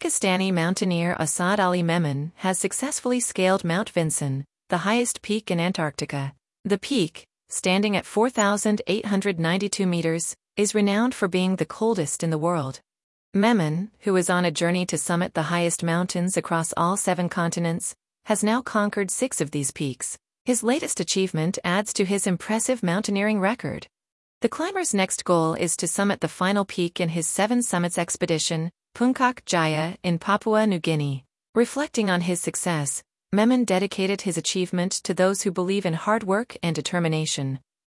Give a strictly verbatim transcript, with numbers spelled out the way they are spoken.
Pakistani mountaineer Asad Ali Memon has successfully scaled Mount Vinson, the highest peak in Antarctica. The peak, standing at four thousand eight hundred ninety-two meters, is renowned for being the coldest in the world. Memon, who is on a journey to summit the highest mountains across all seven continents, has now conquered six of these peaks. His latest achievement adds to his impressive mountaineering record. The climber's next goal is to summit the final peak in his Seven Summits expedition, Puncak Jaya, in Papua New Guinea. Reflecting on his success, Memon dedicated his achievement to those who believe in hard work and determination.